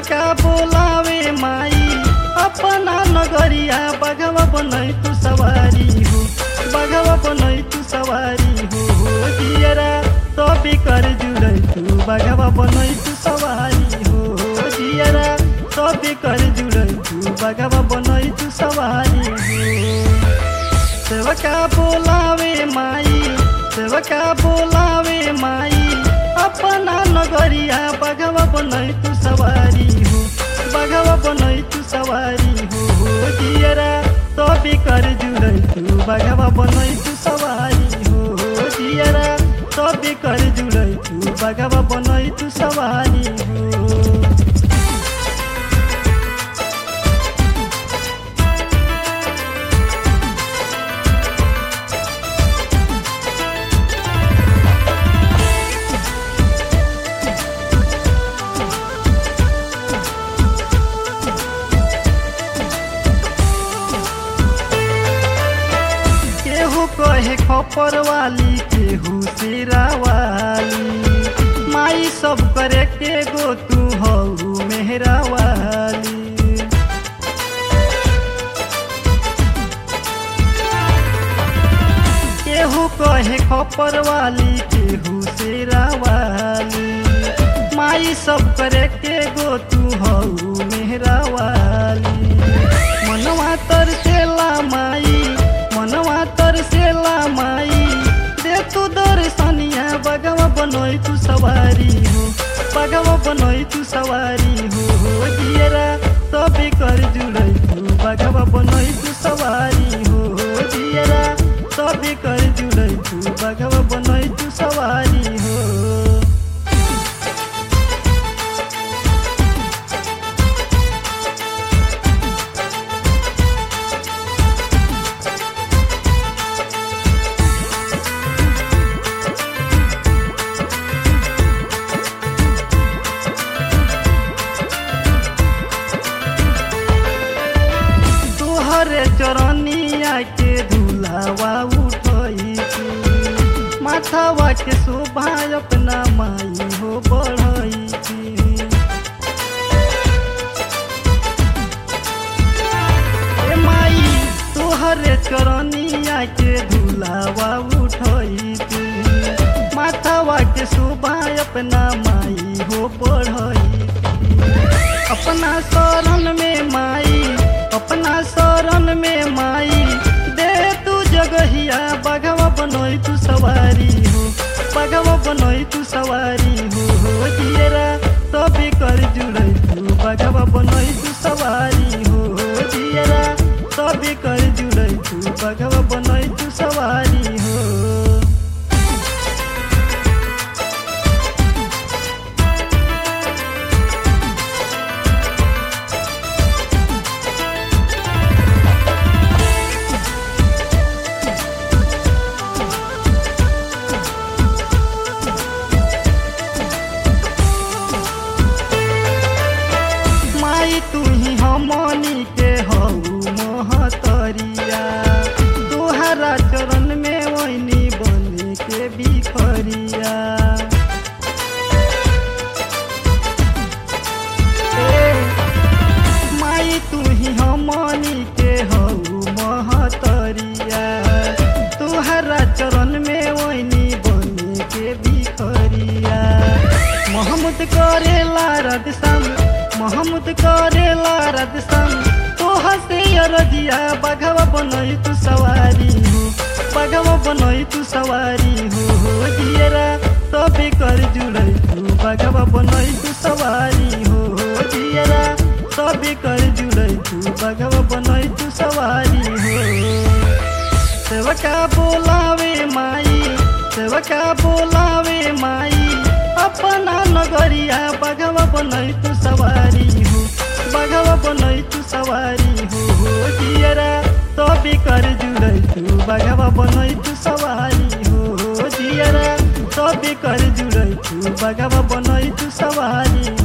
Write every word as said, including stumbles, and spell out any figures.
सेवका बोलावे माई अपना नगरिया बघवा बनई तू सवारी हो बघवा बनई तू सवारी हो जियरा तबे कर जुड़ई तू बघवा बनई तू सवारी हो जियरा तबे कर जुड़ई तू बघवा बनई तू सवारी हो सेवका बोलावे माई सेवका बोलावे माई अपना नगरिया बघवा बनई तू सवारी हो बघवा बनई तू सवारी हो जियरा तबे कर जुड़ई तू बघवा बनई तू सवारी हो जियरा तबे कर जुड़ई तू बघवा बनई तू सवारी हो। कहे खपर वाली केहू सिरा वाली माई सब करे के गो तू हऊ मेहरा वाली केहू कहे खपर वाली केहू सिरा वाली माई सब करे के गो तू हऊ मेहरा वाली मनवा तरसेला माई मनवा तरसेला माई दे तू दर्शनिया बघवा बनई तू सवारी हो बघवा बनई तू सवारी हो जियरा तबे कर जुड़ई तू बघवा बनई तू सवारी हो जियरा तबे कर जुड़ई तू बघवा बनई तू सवारी हो। तोहरे चरनिया के धुलावा उठई माथावा के शोभा अपना माई हो बढ़ई ए माई तोहरे चरनिया के धुलावा उठई माथावा के शोभा अपना माई हो बढ़ई अपना शरण में माई अपना शरण में माई दे तू जगहिया बघवा बनई तू सवारी हो बघवा बनई तू सवारी हो जियरा तबे कर जुड़ई तू बघवा बनई तू सवारी हो जियरा तबे कर जुड़ई तू बघवा बनई तू सवारी हो। तू ही हमनी के हऊ महतरिया तोहरा चरण में वैनी बने के बिखरिया माई तू ही हमनी के हऊ महतरिया तोहरा चरण में वैनी बने के बिखरिया मोहम्मद करेला रदसम मोहम्मद करेला रदसम तो हसे रजिया बघवा बनई तू सवारी हो बघवा बनई तू सवारी हो जियरा तबे कर जुड़ई तू बघवा बनई तू सवारी हो जियरा तबे कर जुड़ई तू बघवा बनई तू सवारी हो। सेवका बोलावे माई सेवका बोलावे माई अपना नगरिया बघवा बनई तू सवारी हो बघवा बनई तू सवारी हो जियरा तबे कर जुड़ई तू बघवा बनई तू सवारी हो जियरा तबे कर जुड़ई तू बघवा बनई तू सवारी।